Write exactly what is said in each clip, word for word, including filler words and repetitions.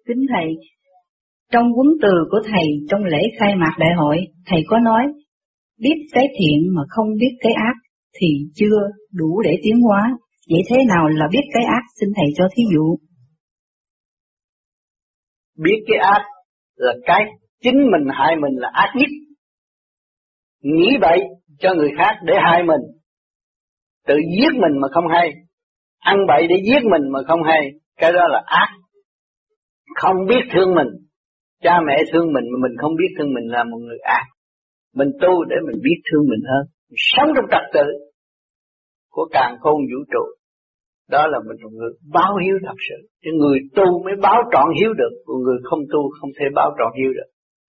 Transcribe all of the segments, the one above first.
Kính Thầy, trong huấn từ của Thầy trong lễ khai mạc đại hội, Thầy có nói, biết cái thiện mà không biết cái ác thì chưa đủ để tiến hóa. Vậy thế nào là biết cái ác? Xin Thầy cho thí dụ. Biết cái ác là cái chính mình hại mình là ác nhất. Nghĩ vậy cho người khác để hại mình, tự giết mình mà không hay, ăn bậy để giết mình mà không hay, cái đó là ác. Không biết thương mình, cha mẹ thương mình mà mình không biết thương mình là một người ác. Mình tu để mình biết thương mình hơn, mình sống trong trật tự của càn khôn vũ trụ. Đó là mình một người báo hiếu thật sự. Chứ người tu mới báo trọn hiếu được, còn người không tu không thể báo trọn hiếu được.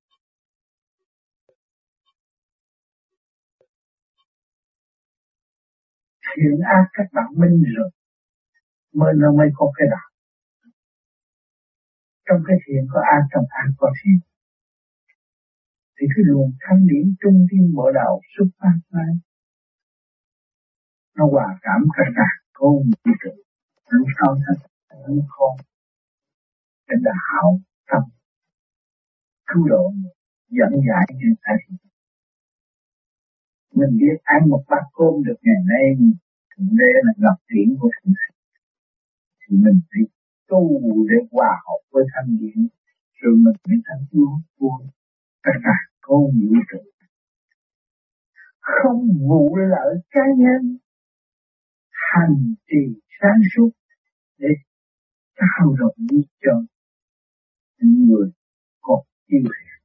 Thiện ác các bạn minh rồi mới nó mới có cái đạo. Trong cái thiện có ác, trong ác có thiện. Thì cái luồng thanh điển trung thiên bộ đạo xuất phát ra, nó hòa cảm cả cả con vũ trụ. Lúc sau thật như con để đạo tâm cứu độ dẫn dạy người ta. Mình biết ăn một bát cơm được ngày nay, Thượng Đế là lập điển của Thượng Đế, thì mình phải tu để hòa hợp với thanh điển, rồi mình mới thành cứu của tất cả con vũ trụ. Không vụ lợi cá nhân, hành trì sáng suốt để trao rộng đi cho những người có yêu thiện.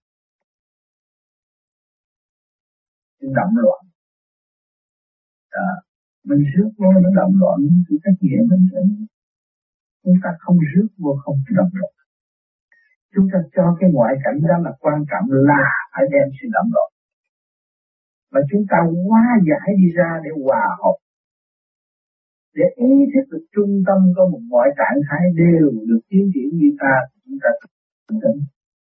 Cái động loạn, à, mình rước vô nó động loạn thì trách nhiệm mình sẽ, chúng ta không rước vô không động loạn. Chúng ta cho cái ngoại cảnh đó là quan trọng, là phải đem sự động loạn. Mà chúng ta hóa giải đi ra để hòa hợp, để ý thức được trung tâm có một mọi trạng thái đều được tiến triển như ta, chúng ta tỉnh.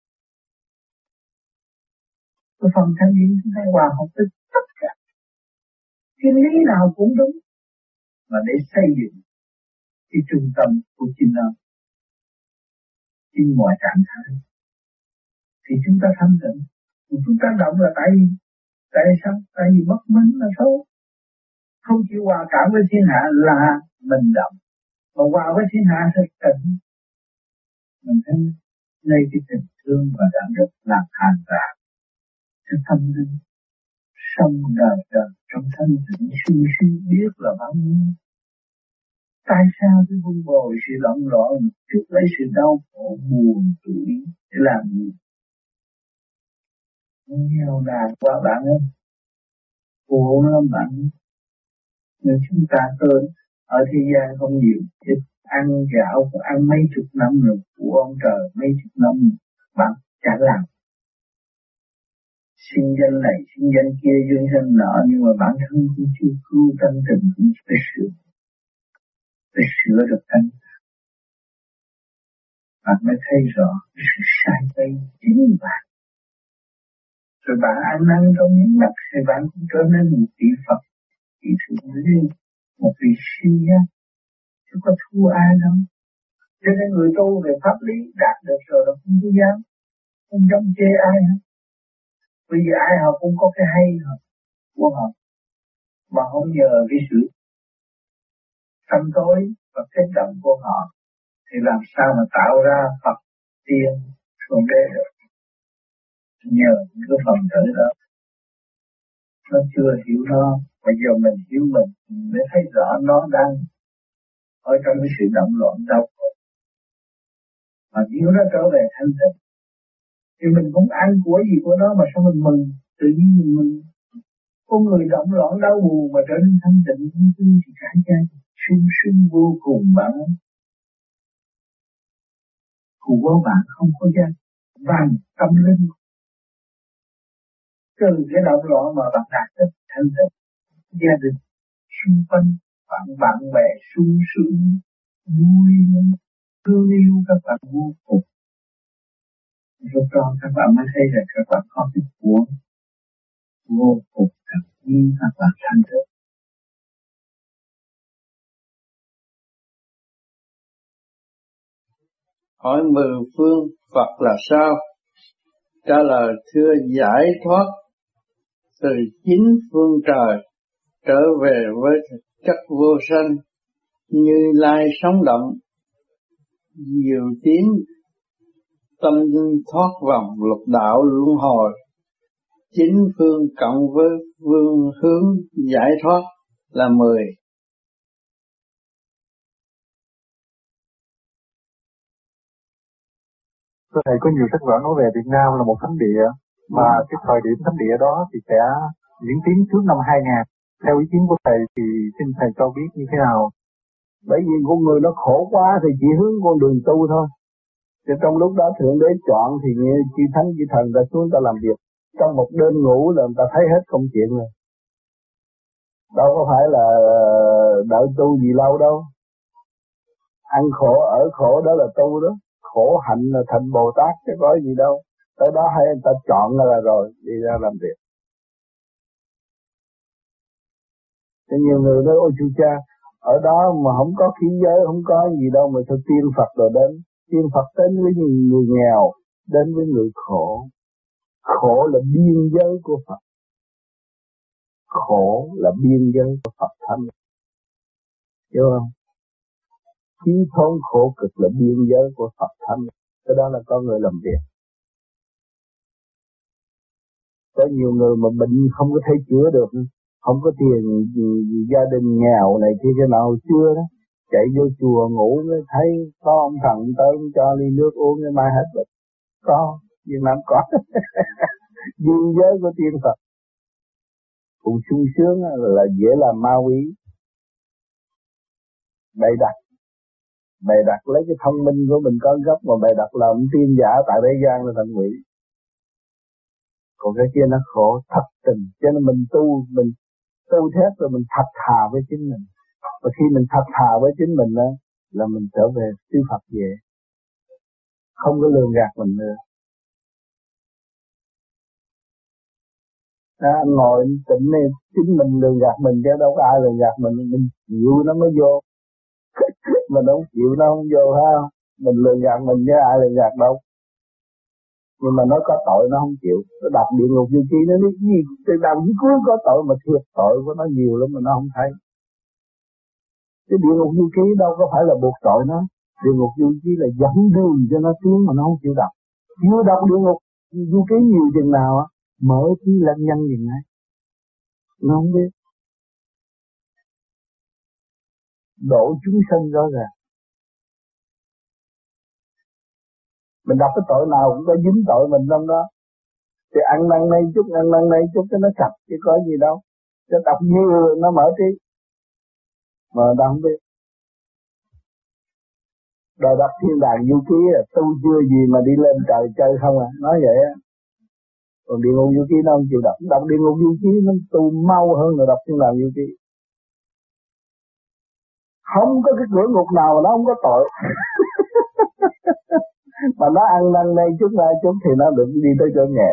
Cái phần thanh điển chúng ta hòa hợp với tất cả. Cái lý nào cũng đúng, mà để xây dựng cái trung tâm của chính nó, chính mọi trạng thái, thì chúng ta thanh tịnh. Chúng ta động là tại vì, tại sao? Tại vì bất minh là xấu. Không chịu hòa cảm với thiên hạ là mình động, mà hòa với thiên hạ sẽ tịnh. Mình thấy đây cái tình thương và đạo đức làm hàng rào cho tâm linh, sống đời đời trong thanh tịnh suy suy biết là bao nhiêu. Tại sao tôi vun bồi sự động loạn trước lấy sự đau khổ buồn tủi để làm gì? Nghèo nàn quá bạn ơi, khổ lắm bạn. Nhưng chúng ta tôi ở thế gian không nhiều, ít ăn gạo ăn mấy chục năm rồi, của ông trời mấy chục năm bạn chả làm. Xin danh này, xin danh kia, dương danh nọ, nhưng mà bản thân cũng chưa cứu thanh tịnh, cũng phải sửa, phải sửa được thanh. Bạn mới thấy rõ sự sai quay chính bạn. Rồi bạn ăn năn trong những mắt, thì bạn cũng trở nên một vị Phật, vị Thượng Đế, một vị siêu giác, chứ có thua ai đâu. Cho nên người tu về pháp lý đạt được rồi là không có dám, không dám chê ai hết. Bởi vì ai họ cũng có cái hay họ của họ, mà không nhờ cái sự tâm tối và kích động của họ, thì làm sao mà tạo ra Phật tiên Thượng Đế được. Nhờ cái phần tử đó, nó chưa hiểu nó, bây giờ mình hiểu mình để thấy rõ nó đang ở trong cái sự động loạn đau khổ, mà nếu nó trở về thanh tịnh thì mình cũng ăn của gì của nó, mà sao mình mừng, tự nhiên mình mừng. Có người động loạn đau buồn mà trở nên thanh tịnh thì cả gia sung sướng vô cùng bạn. Của bạn không có gian vàng tâm linh, từ cái động loạn mà bạn đạt được thanh tịnh, gia đình xung quanh bạn bạn bè sung sướng vui thương yêu các bạn vô cùng. Lúc đó các bạn mới thấy rằng các bạn có cái của vô cùng thật nhiên, các bạn thanh tịnh. Hỏi mười phương Phật là sao? Trả lời thưa giải thoát từ chính phương trời trở về với thực chất vô sanh, Như Lai sống động, diệu tiến tâm thoát vòng lục đạo luân hồi, chính phương cộng với phương hướng giải thoát là mười. Thầy có nhiều sách vở nói về Việt Nam là một thánh địa, mà ừ. cái thời điểm thánh địa đó thì sẽ diễn tiến trước năm hai nghìn. Theo ý kiến của thầy thì xin thầy cho biết như thế nào? Bởi vì con người nó khổ quá thì chỉ hướng con đường tu thôi. Thì trong lúc đó Thượng Đế chọn thì chư thánh chư thần đã xuống ta làm việc. Trong một đêm ngủ là người ta thấy hết công chuyện rồi. Đâu có phải là đợi tu gì lâu đâu. Ăn khổ ở khổ đó là tu đó. Khổ hạnh là thành Bồ Tát chứ có gì đâu. Tới đó hay người ta chọn là rồi đi ra làm việc. Thế nhiều người nói ôi chú cha, ở đó mà không có khí giới, không có gì đâu mà sao tiên Phật rồi đến. Tiên Phật đến với người nghèo, đến với người khổ. Khổ là biên giới của Phật. Khổ là biên giới của Phật thánh. Hiểu không? Chí thốn khổ cực là biên giới của Phật thánh. Cái đó là con người làm việc. Có nhiều người mà bệnh không có thể chữa được, không có tiền, gia đình nghèo này kia cái nào chưa đó, chạy vô chùa ngủ mới thấy có ông thần tới cho ly nước uống cái mai hết bệnh. Có, Việt Nam có. Biên giới của tiên Phật. Cũng sung sướng là dễ làm ma quý. Bày đặt. Bày đặt lấy cái thông minh của mình có gấp mà bày đặt làm tiên giả tại thế gian là thành quỷ. Còn cái kia nó khổ thật tình. Cho nên mình tu, mình tu thét rồi mình thật thà với chính mình. Và khi mình thật thà với chính mình đó, là mình trở về sư Phật về. Không có lường gạt mình nữa. À, anh ngồi tỉnh này, chính mình lường gạt mình chứ đâu có ai lường gạt mình. Mình chịu nó mới vô. Mình không chịu nó không vô ha. Mình lường gạt mình chứ ai lường gạt đâu. Nhưng mà nó có tội nó không chịu. Nó đập địa ngục vô chi nó nói gì. Từ đầu đến cuối có tội mà thiệt tội của nó nhiều lắm mà nó không thấy. Cái địa ngục du ký đâu có phải là buộc tội nó. Địa ngục du ký là dẫn đường cho nó tiến mà nó không chịu đọc. Chịu đọc địa ngục du ký nhiều chừng nào á, mở trí lân nhân chừng ấy. Nó không biết. Độ chúng sanh rõ ràng. Mình đọc cái tội nào cũng có dính tội mình trong đó. Thì ăn năn này chút, ăn năn này chút cho nó sạch chứ có gì đâu. Chứ đọc nhiều nó mở trí. Mà ta không biết. Rồi đọc thiên đàng du ký là tu chưa gì mà đi lên trời chơi không à. Nói vậy á. Còn địa ngục du ký nó không chịu đọc. Đọc địa ngục du ký nó tu mau hơn là đọc thiên đàng du ký. Không có cái cửa ngục nào mà nó không có tội. Mà nó ăn năn đây chút ra chút thì nó được đi tới chỗ nhẹ.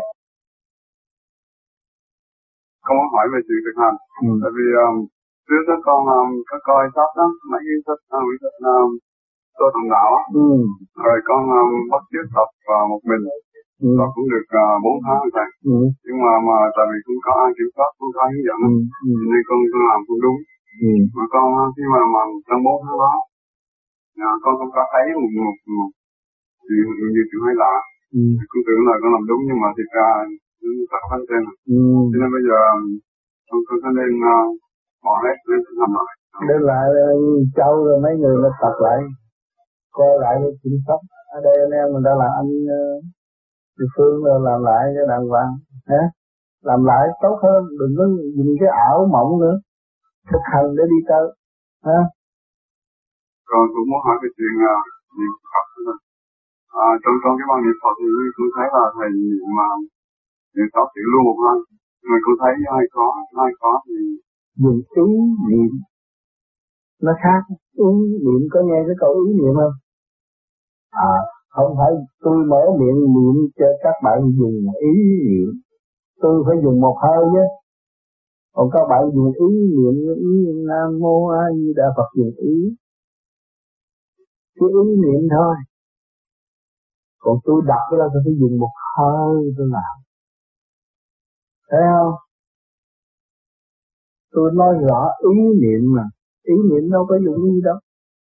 Con muốn hỏi về chuyện thực hành. Ừ. Tại vì um, trước đó con um, có coi sách đó, mấy cái sách uh, sách um, tôi đồng đạo á. Ừ. Rồi con um, bắt chước tập uh, một mình. Ừ. Và cũng được bốn uh, tháng rồi thầy. Ừ. Nhưng mà mà tại vì cũng có ai kiểm soát, cũng có hướng dẫn. Ừ. Ừ. Nên con con làm không đúng. Ừ. Mà con khi mà mà trong bốn tháng đó, à, con không có thấy một một một chuyện nhiều chuyện hay lạ. Ừ. Con tưởng là con làm đúng nhưng mà thực ra nó thật hơn trên. Ừ. Cho nên bây giờ con con có nên bỏ hết nên làm lại. Đưa lại châu rồi mấy người nó tập lại, coi lại cái chính sách. Ở đây anh em mình đã là anh địa phương rồi làm lại cái đàng hoàng, hả? Làm lại tốt hơn, đừng có dùng cái ảo mộng nữa, thực hành để đi tới, hả? Rồi cũng muốn hỏi cái chuyện niệm Phật nữa. À, trong trong cái ban niệm Phật thì tôi thấy là thầy mà niệm Phật tiểu luôn một hơi, mà tôi thấy ai có ai có thì dùng ý niệm nó khác. Ý niệm có nghe cái câu ý niệm không? À, không phải tôi mở miệng niệm cho các bạn dùng ý niệm, tôi phải dùng một hơi nhé. Còn các bạn dùng ý niệm, ý Nam Mô A Di Đà Phật dùng ý, cái ý niệm thôi. Còn tôi đọc ra tôi phải dùng một hơi tôi làm. Thấy không? Tôi nói rõ ý niệm mà. Ý niệm đâu có dụng gì đâu.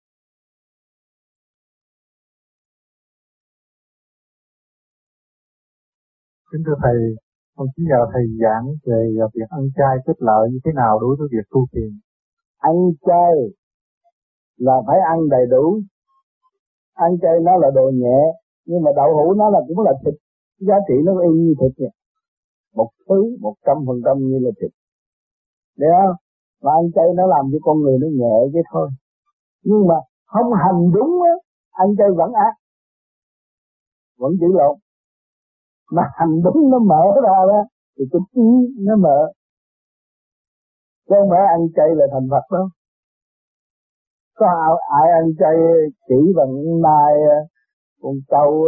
Kính thưa Thầy, con chỉ nhờ Thầy giảng về việc ăn chay kết lợi như thế nào đối với việc tu thiền. Ăn chay là phải ăn đầy đủ. Ăn chay nó là đồ nhẹ, nhưng mà đậu hũ nó là cũng là thịt, giá trị nó y như thịt vậy. Một thứ một trăm phần trăm như là thịt. Đấy không? Mà ăn chay nó làm cho con người nó nhẹ chứ thôi. Nhưng mà không hành đúng á, ăn chay vẫn ác, vẫn chữ lộn. Mà hành đúng nó mở ra đó, thì cái trí nó mở. Chứ không phải ăn chay là thành Phật đâu. Có ai ăn chay chỉ bằng nai con trâu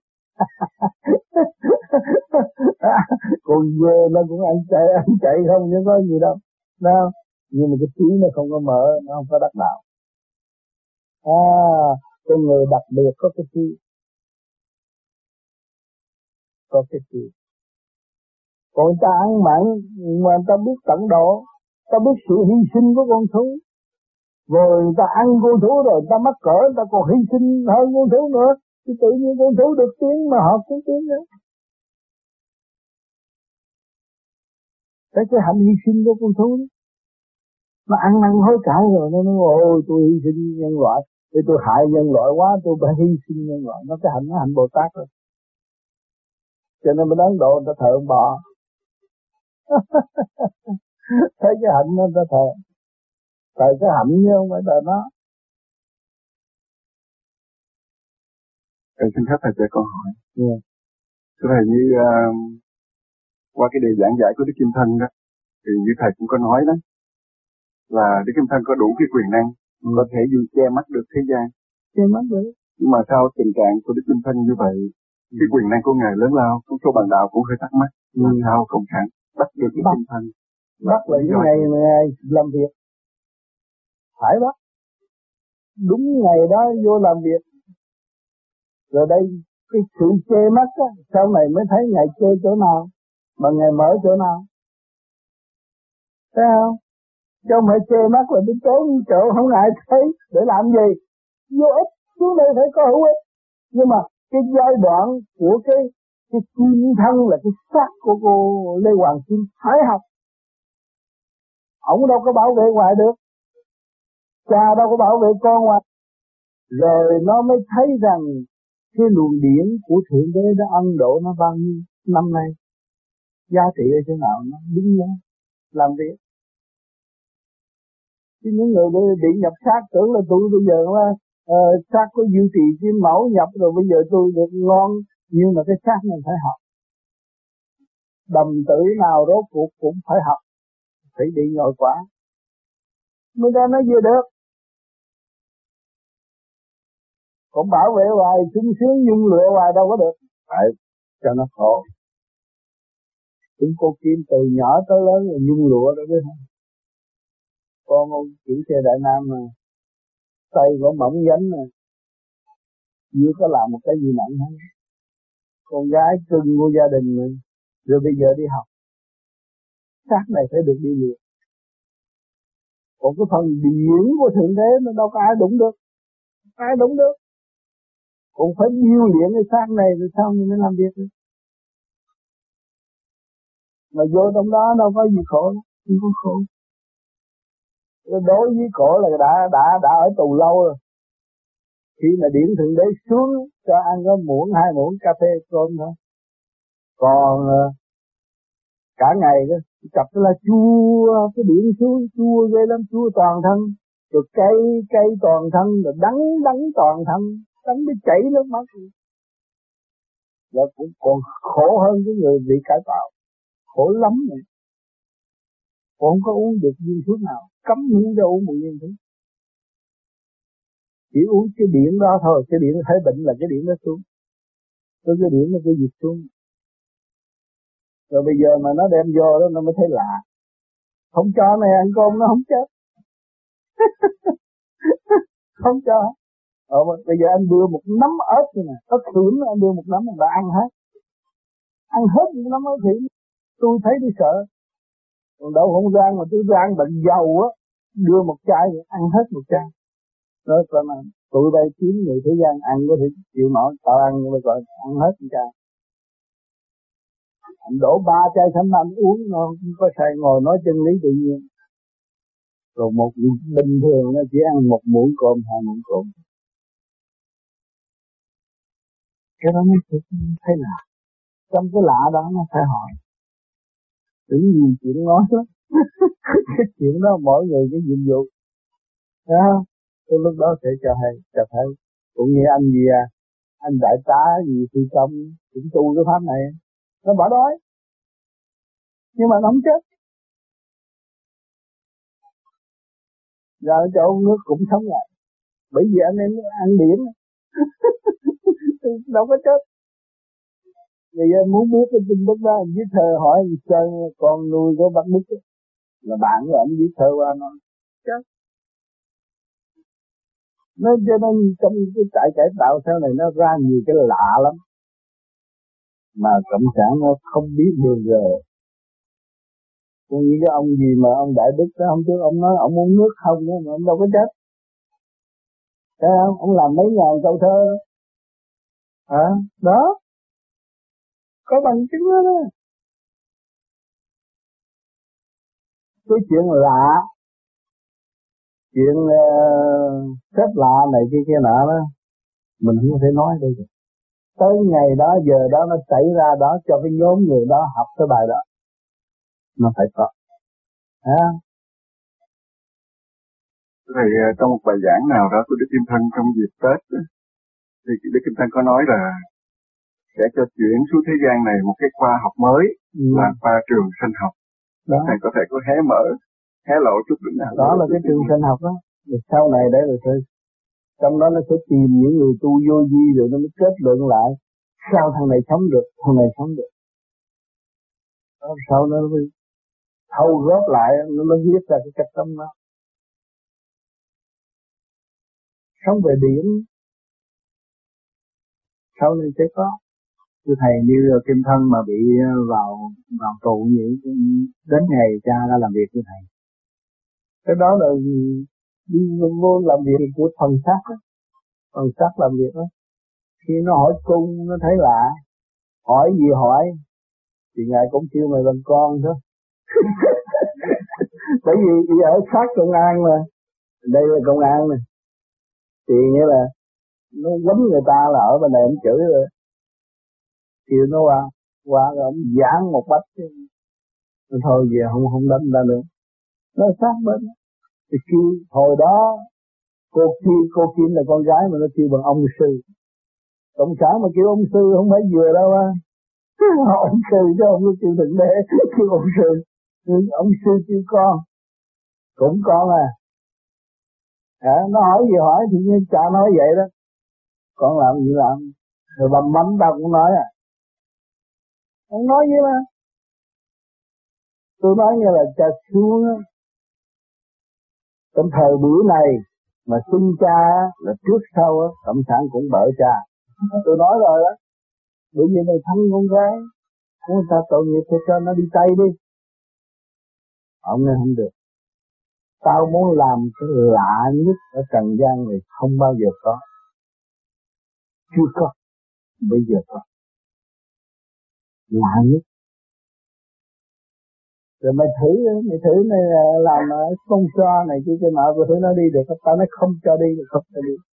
con dê nó cũng ăn chay ăn chay không chứ có gì đâu. Đâu. Nhưng mà cái trí nó không có mở, nó không có đắc đạo. À, cái người đặc biệt có cái trí, có cái trí. Còn người ta ăn mặn mà người ta biết tận độ, ta biết sự hy sinh của con thú. Rồi người ta ăn con thú rồi người ta mắc cỡ, người ta còn hy sinh hơn con thú nữa. Thì tự nhiên con thú được tiếng mà họ cũng tiếng nữa. Cái cái hạnh hy sinh của con thú đó. Nó ăn năn hối cải rồi nó nói ôi tôi hy sinh nhân loại, thì tôi hại nhân loại quá, tôi phải hy sinh nhân loại. Nó cái hạnh nó hạnh Bồ Tát rồi. Cho nên bên Ấn Độ người ta thờ ông bò. Thấy cái hạnh nó người ta thờ. Tại cái hạnh chứ không phải là nó. Thầy xin phép Thầy cho con hỏi. Yeah. Thưa Thầy, như uh, qua cái đề giảng giải của Đức Kim Thân đó, thì như Thầy cũng có nói đó, là Đức Kim Thân có đủ cái quyền năng, ừ. có thể dù che mắt được thế gian. Che mắt được. Nhưng mà sao tình trạng của Đức Kim Thân như vậy, ừ. cái quyền năng của Ngài lớn lao, số số bằng đạo cũng hơi thắc mắc. Ừ. Làm sao Cộng sản bắt được Đức Kim Thân? Bắt là những ngày ngày làm việc. Phải bắt. Đúng ngày đó vô làm việc. Rồi đây, cái sự che mắt á, sau này mới thấy Ngài che chỗ nào, mà Ngài mở chỗ nào. Thấy không? Chứ không phải che mắt là tôi trốn chỗ không ai thấy, để làm gì? Vô ích, xuống đây phải có hữu ích. Nhưng mà cái giai đoạn của cái cái kim thân là cái xác của cô Lê Hoàng Kim phải học. Ông đâu có bảo vệ ngoài được. Cha đâu có bảo vệ con ngoài. Rồi nó mới thấy rằng cái luồng điển của Thượng Đế đã ân độ nó bao nhiêu năm nay, giá trị ở chỗ nào nó đứng lên làm việc. Chứ những người bị nhập xác tưởng là tôi bây giờ là uh, xác có duy trì cái mẫu nhập rồi bây giờ tôi được ngon, nhưng mà cái xác mình phải học. Đầm tử nào rốt cuộc cũng phải học, phải đi ngồi quả mới ra nó vừa được. Còn bảo vệ hoài sung sướng nhưng lựa hoài đâu có được. Phải cho nó khổ. Chúng cô Kim từ nhỏ tới lớn là nhung lụa đó biết không? Con ông chủ xe Đại Nam mà tay có mỏng gánh mà chưa có làm một cái gì nặng hết. Con gái cưng của gia đình mình, rồi bây giờ đi học. Xác này phải được đi luyện. Còn cái phần điển của Thượng Đế nó đâu có ai đụng được. Ai đụng được. Cũng phải điêu luyện cái xác này rồi sao mình mới làm việc được. Mà vô trong đó đâu có gì khổ, không có khổ. Đối với khổ là đã đã đã ở tù lâu rồi. Khi mà điển Thượng Đế xuống cho ăn có muỗng hai muỗng cà phê cơm thôi. Còn cả ngày đó chập là chua, cái điển xuống chua ghê lắm, chua toàn thân, rồi cay cay toàn thân, rồi đắng đắng toàn thân, đắng mới chảy nước mắt. Là cũng còn khổ hơn cái người bị cải tạo, khổ lắm này. Còn không có uống được viên thuốc nào, cấm uống cho uống một viên thuốc. Chỉ uống cái điện đó thôi, cái điện thấy bệnh là cái điện nó xuống. Rồi cái điện nó cứ dịch xuống. Rồi bây giờ mà nó đem vô đó nó mới thấy lạ. Không cho này ăn cơm nó không chết. Không cho. Ờ, bây giờ anh đưa một nắm ớt như này, ớt hiểm anh đưa một nắm anh đã ăn hết. Ăn hết một nắm ớt hiểm, tôi thấy tôi sợ. Còn đâu không gian mà tôi rang bằng dầu á, đưa một chai ăn hết một chai. Đó là tụi đây kiếm người thế gian ăn có thể chịu nổi, tao ăn nhưng mà còn ăn hết một chai. Anh đổ ba chai thánh anh uống nó không có say, ngồi nói chân lý tự nhiên. Rồi một bình thường nó chỉ ăn một muỗng cơm, hai muỗng cơm. Cái đó mới thấy lạ. Trong cái lạ đó nó phải hỏi. Tự nhiên chuyện nói lắm. Cái chuyện đó mỗi người cái nhiệm vụ. Thấy không? Tôi lúc đó sẽ cho hay, cho thấy. Cũng như anh gì à, anh đại tá gì phi công cũng tu cái pháp này. Nó bỏ đói. Nhưng mà nó không chết. Giờ cho ông nước cũng sống lại. Bởi vì anh em ăn điển. Đâu có chết. Bây giờ muốn biết cái tin tức đó, anh viết thơ hỏi Sơn con nuôi của bác Đức là bạn của anh viết thơ qua nó chết. Nó cho nên trong cái tại cải tạo sau này nó ra nhiều cái lạ lắm. Mà cộng sản nó không biết đường rồi. Cũng như cái ông gì mà ông Đại Đức đó, ông trước ông nói ông uống nước không đó, mà ông đâu có chết. Thấy không? Ông làm mấy ngàn câu thơ đó. À, đó. Có bằng chứng đó đó. Cái chuyện lạ, chuyện uh, xếp lạ này kia kia nọ đó, mình không thể nói đây được. Tới ngày đó, giờ đó nó xảy ra đó cho cái nhóm người đó học cái bài đó. Nó phải có. À. Thầy, trong một bài giảng nào đó của Đức Kim Thân trong dịp Tết đó, thì Đức Kim Thân có nói là sẽ cho chuyển xuống thế gian này một cái khoa học mới, ừ. là khoa trường sinh học. Đó. Thầy có thể có hé mở, hé lộ chút đỉnh nào. Đó là cái trường sinh học đó. Rồi sau này đấy rồi thôi. Trong đó nó sẽ tìm những người tu vô vi rồi nó mới kết luận lại. Sao thằng này sống được, thằng này sống được. Đó, sau đó nó mới thâu góp lại, nó mới viết ra cái cách tâm đó. Sống về điển. Sau này sẽ có. Thưa thầy, như Kim Thân mà bị vào vào tù như vậy, đến ngày cha ra làm việc với thầy. Cái đó là đi vô làm việc của thần sắc đó. Thần sắc làm việc đó. Khi nó hỏi cung, nó thấy lạ. Hỏi gì hỏi, thì Ngài cũng kêu mày làm con thôi. Bởi vì đi ở sát công an mà. Đây là công an này. Thì nghĩa là nó quánh người ta là ở bên này ông chửi rồi. Kêu nó qua, qua rồi ông giảng một bách. Nó thôi về không không đánh ra nữa. Nó sát bên. Thì kêu hồi đó cô Kim, cô Kim là con gái mà nó kêu bằng ông sư. Cộng sản mà kêu ông sư không phải vừa đâu á. Ông sư chứ không có kêu thượng đế, kêu ông sư. Ông sư kêu con. Cũng con à. À, nó hỏi gì hỏi thì như cha nói vậy đó. Con làm gì làm. Rồi bầm mắm tao cũng nói à. Ông nói vậy mà. Tôi nói như là cha xuống á. Trong thời buổi này mà sinh cha là trước sau á, cộng sản cũng bợ cha. Tôi nói rồi đó. Bởi vì này thắng con gái, người ta tội nghiệp thì cho nó đi Tây đi. Ông nói không được. Tao muốn làm cái lạ nhất ở trần gian này không bao giờ có. Chưa có, bây giờ có. Lạ nhất. Rồi mày thử, mày thử này làm sponsor này kia cho nọ, rồi thử nó đi được, tao nói không cho đi, không cho đi.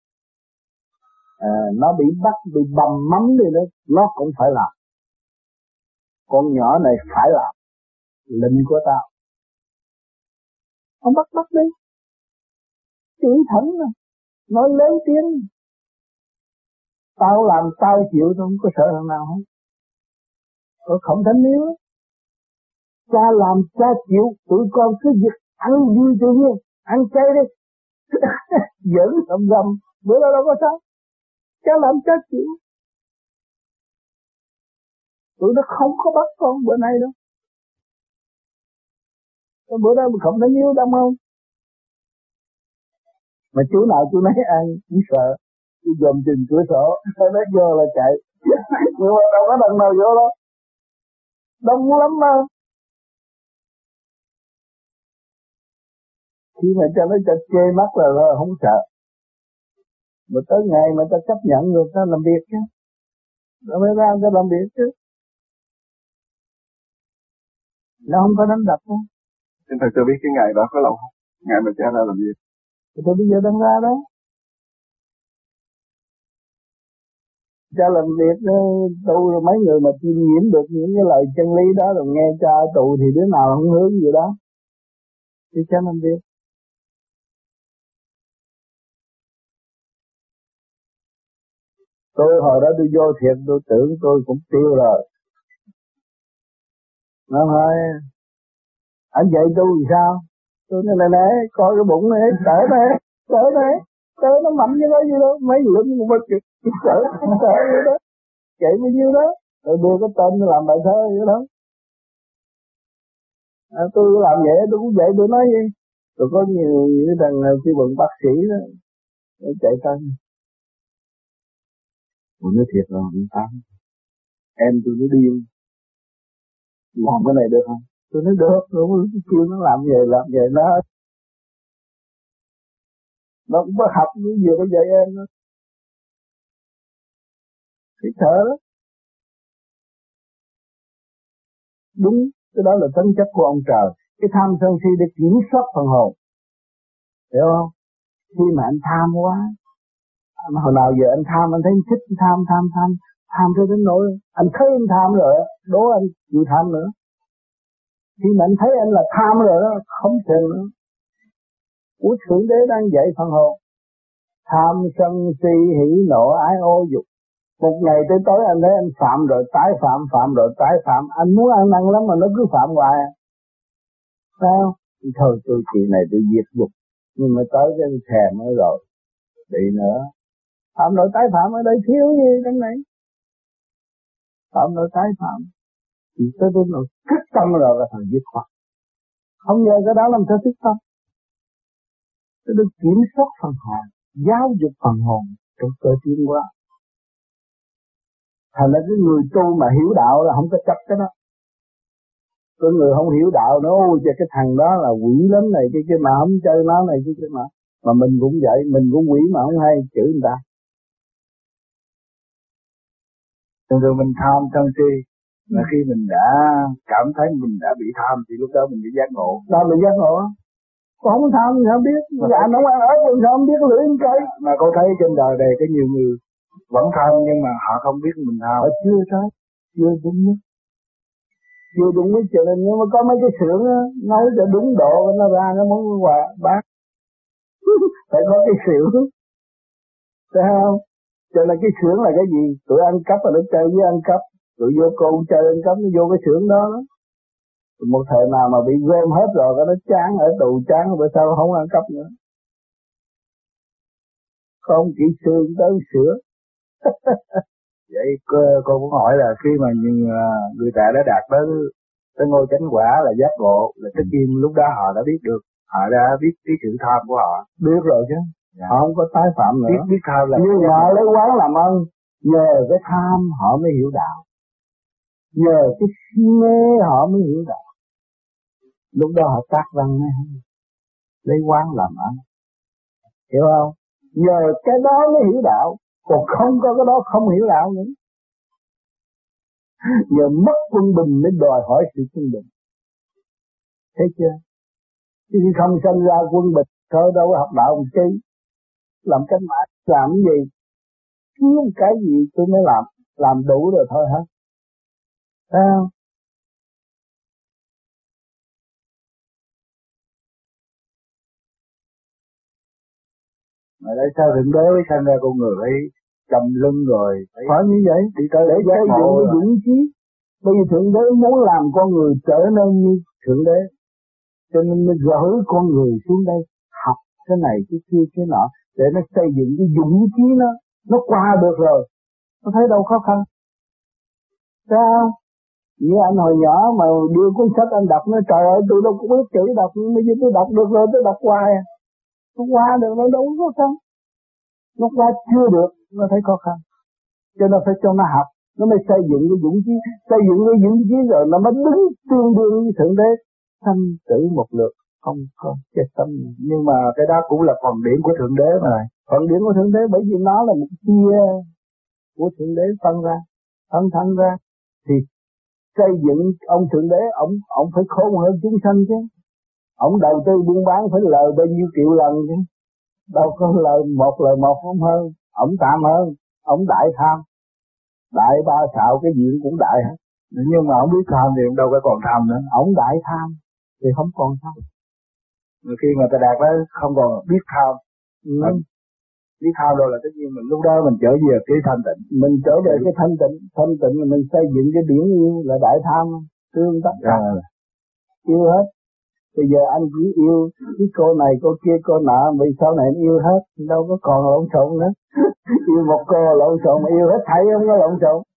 À, nó bị bắt, bị bầm mắm đi nữa, nó cũng phải làm. Con nhỏ này phải làm. Lệnh của tao. Ông bắt bắt đi. Chửi thẳng nè. Nói lớn tiếng. Tao làm tao chịu, tao không có sợ thằng nào hết. Ở Khổng Thánh Miếu, cha làm cha chịu, tụi con cứ việc ăn vui tự nhiên, ăn chay đi. Giỡn rầm rầm, bữa đó đâu có sao. Cha làm cha chịu. Tụi nó không có bắt con bữa nay đâu. Bữa đó Khổng Thánh Miếu đông không? Mà chú nào chú nấy ăn, chú sợ, chú dòm chừng cửa sổ, nó vô là chạy. Nhưng mà đâu có đằng nào vô đâu. Đông lắm mà. Khi mà cho nó cho chê mắt là, là không sợ. Mà tới ngày mà ta chấp nhận rồi ta làm việc chứ. Rồi mới ra ta làm việc chứ. Nó không có đánh đập đâu. Xin thầy cho biết cái ngày đó có lâu không? Ngày mà cha ra làm gì? Thì tôi bây giờ đang ra đó. Cha làm việc tu rồi mấy người mà chiêm nhiễm được những cái lời chân lý đó rồi nghe cha tụ thì đứa nào không hướng gì đó. Thì cha làm việc. Tôi hồi đó tôi vô thiệt tôi tưởng tôi cũng tiêu rồi. Nó hỏi anh dạy tôi thì sao? Tôi nói này nè, coi cái bụng này, cỡ này, cỡ này, cỡ nó mạnh như cái gì đâu, mấy lưng một bật kìa, cỡ, cỡ như đó, chạy bao nhiêu đó, rồi đưa cái tên làm bài thơ vậy đó. À, tôi làm vậy, tôi cũng vậy, tôi nói gì? Tôi có nhiều những thằng khi bận bác sĩ đó, nó chạy tên. Tôi nói thiệt là ông Tám, em tôi nó điên, làm cái này được không? Tôi nói được, rồi kêu nó làm về, làm về nó. Nó cũng có học như gì có dạy em đó. Thích thở đó. Đúng, cái đó là tính chất của ông trời. Cái tham sân si để kiểm soát phần hồn. Hiểu không? Khi mà anh tham quá, hồi nào giờ anh tham, anh thấy anh thích tham, tham, tham, tham cho đến nỗi anh thấy anh tham rồi, đố anh chịu tham nữa. Khi mà anh thấy anh là tham rồi đó, không thèm nữa. Của Thượng Đế đang dạy phần hồn. Tham sân si hỉ nộ ái ô dục. Một ngày tới tối anh thấy anh phạm rồi tái phạm, phạm rồi tái phạm. Anh muốn ăn năn lắm mà nó cứ phạm hoài. Sao? Thôi tôi chuyện này tôi diệt dục. Nhưng mà tới cái thèm nữa rồi. Bị nữa. Phạm rồi tái phạm ở đây thiếu gì trong này. Phạm rồi tái phạm. Thì tới tôi nói quyết tâm rồi là thằng giết khoa. Không nhờ cái đó làm sao quyết tâm. Tôi được kiểm soát phần hồn. Giáo dục phần hồn trong cơ tiến hóa. Thành ra cái người tu mà hiểu đạo là không có chấp cái đó. Cái người không hiểu đạo nó ôi cho cái thằng đó là quỷ lắm này cái cái mà không chơi nó này cái cái mà. Mà mình cũng vậy, mình cũng quỷ mà không hay chửi người ta. Thường thường mình tham sân si, mà khi mình đã cảm thấy mình đã bị tham thì lúc đó mình bị giác ngộ. Đó mình giác ngộ. Con không tham thì không biết, mà anh không ăn ớt thì sao không biết lưỡi ăn cây. Mà con thấy trên đời này có nhiều người vẫn tham nhưng mà họ không biết mình tham. Họ chưa sao, chưa đúng mức. Chưa đúng mức cho nên nhưng mà có mấy cái xưởng á, nấu cho đúng độ nó ra nó món quà bát. Phải có cái xưởng. Thấy không? Cho nên cái xưởng là cái gì? Tụi ăn cắp là nó chơi với ăn cắp. Tụi vô cô chơi ăn cắp nó vô cái xưởng đó đó. Một thời nào mà bị gom hết rồi nó chán ở tù chán bữa sau không ăn cắp nữa. Không kỹ sư tới sửa. Vậy cô, cô muốn hỏi là khi mà những người ta đã đạt tới tới ngôi chánh quả là giác ngộ là tất nhiên lúc đó họ đã biết được, họ đã biết cái sự tham của họ. Biết rồi chứ. Dạ. Họ không có tái phạm nữa. Biết biết tham là nhưng mà họ lấy quán làm ơn. Nhờ cái tham họ mới hiểu đạo. Nhờ cái si mê họ mới hiểu đạo. Lúc đó họ tác văn này, lấy quán làm ơn. Hiểu không? Nhờ cái đó mới hiểu đạo. Còn không có cái đó không hiểu đạo nữa. Nhờ mất quân bình mới đòi hỏi sự quân bình. Thấy chưa? Chứ không sinh ra quân bình thôi đâu có học đạo một chi. Làm cách mãi làm cái gì? Kiếm cái gì tôi mới làm. Làm đủ rồi thôi hả? Thấy không? Mà tại sao Thượng Đế sinh ra con người ấy trầm lưng rồi phải như vậy thì tới để xây dựng cái dũng chí. Bởi vì Thượng Đế muốn làm con người trở nên như Thượng Đế, cho nên mới gửi con người xuống đây học cái này cái kia cái nọ để nó xây dựng cái dũng chí nó nó qua được rồi, nó thấy đâu khó khăn. Sao như anh hồi nhỏ mà đưa cuốn sách anh đọc nó trời ơi tôi đâu có biết chữ đọc nhưng bây giờ tôi đọc được rồi, tôi đọc hoài à. Nó qua được nó đâu có khó khăn. Nó qua chưa được, nó thấy khó khăn. Cho nên phải cho nó học, nó mới xây dựng cái dũng chí, xây dựng cái dũng chí rồi nó mới đứng tương đương với Thượng Đế, sanh tử một lượt, không có chết tâm. Nhưng mà cái đó cũng là phần điểm của Thượng Đế mà. Phần điểm của Thượng Đế bởi vì nó là một chia của Thượng Đế phân ra, phân thân ra, thì xây dựng ông Thượng Đế, ông ông phải khôn hơn chúng sanh chứ. Ông đầu tư buôn bán phải lời bao nhiêu triệu lần chứ. Đâu có lời một lời một không hơn. Ông tạm hơn, ông đại tham. Đại ba xạo cái gì cũng đại hết. Nhưng mà ông biết tham thì đâu có còn tham nữa. Ông đại tham thì không còn tham. Rồi khi mà ta đạt đó không còn biết tham. Ừ. Biết tham đâu là tất nhiên mình lúc đó mình trở về cái thanh tịnh. Mình trở về cái thanh tịnh. Thanh tịnh là mình xây dựng cái điển yêu là đại tham. Tương tất cả. À. Yêu hết. Bây giờ anh chỉ yêu cái cô này, cô kia, cô nọ, vì sau này anh yêu hết, đâu có còn lộn xộn nữa. Yêu một cô lộn xộn mà yêu hết thảy không có lộn xộn.